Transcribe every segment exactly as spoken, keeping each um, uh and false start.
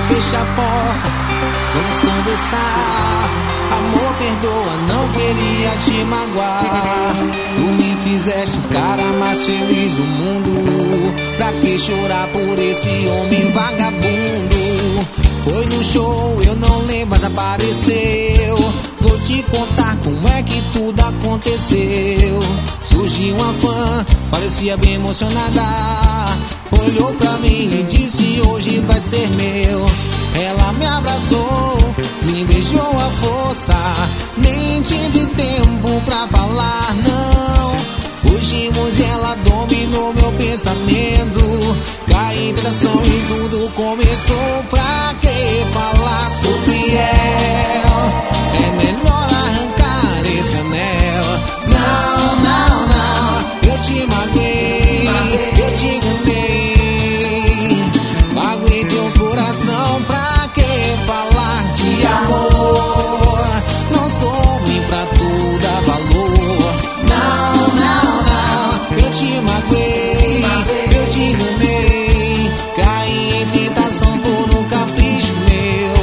fecha a porta, vamos conversar. Amor, perdoa, não queria te magoar. Tu me fizeste o cara mais feliz do mundo. Pra que chorar por esse homem vagabundo? Foi no show, eu não lembro, mas apareceu. Vou te contar como é que tudo aconteceu. Surgiu uma fã, parecia bem emocionada. Olhou pra mim e disse: hoje vai ser meu. Ela me abraçou, me beijou à força. Nem tive tempo pra falar, não. Fugimos e ela dominou meu pensamento. Caí em tentação e tudo começou. Pra que falar? Sou fiel. É melhor arrancar esse anel. Não, não, não. Eu te magoei, eu te enganei. Magoei teu coração. Pra que falar de amor? Não sou homem pra tu dar valor. Não, não, não. Eu te magoei, eu te enganei. Caí em tentação por um capricho meu.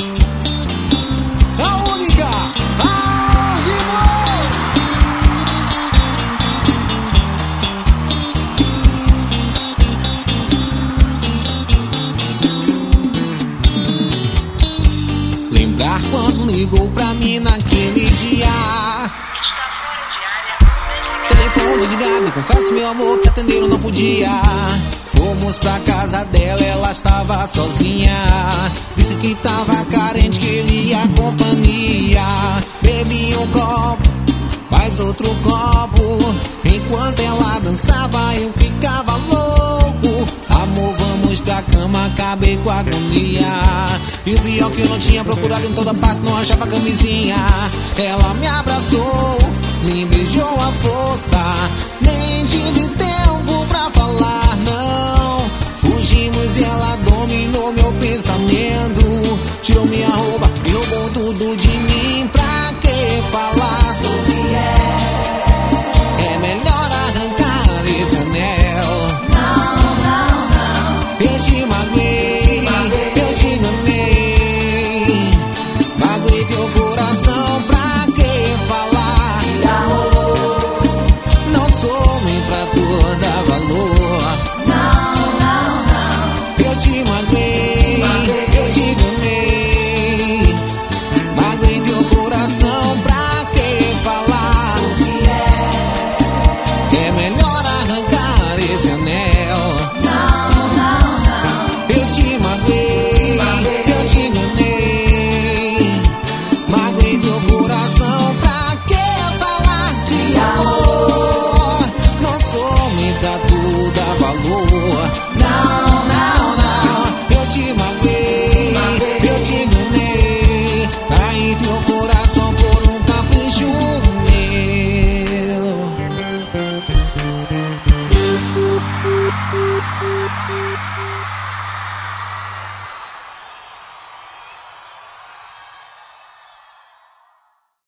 A única, a lembrar quando ligou pra mim naquele dia. Telefone desligado, confesso meu amor que atenderam não podia. Fomos pra casa dela, ela estava sozinha. Disse que tava carente, queria companhia. Bebi um copo, mais outro copo. Enquanto ela dançava eu ficava louco. Amor, vamos pra cama, acabei com a agonia. E o pior que eu não tinha procurado em toda parte, não achava camisinha. Ela me abraçou, me beijou à força. Nem tive tempo pra falar, não. Fugimos e ela dominou meu pensamento. Tirou minha roupa e roubou tudo de mim. Pra que falar? É melhor arrancar esse anel. Não, não, não. Eu te magoei, eu te enganei. Magoei teu coração. Pra que falar? Não sou homem pra tu dar valor. Não, não, não. Eu te magoei, eu te enganei. Magoei teu coração. Pra que falar? É melhor arrancar esse anel. Não, não, não. Eu te magoei, eu te enganei. Magoei teu coração. Pra que falar de amor? Não sou homem pra tu dar valor. Não, não, não. Eu te magoei, eu te enganei. Traí teu coração por um capricho meu.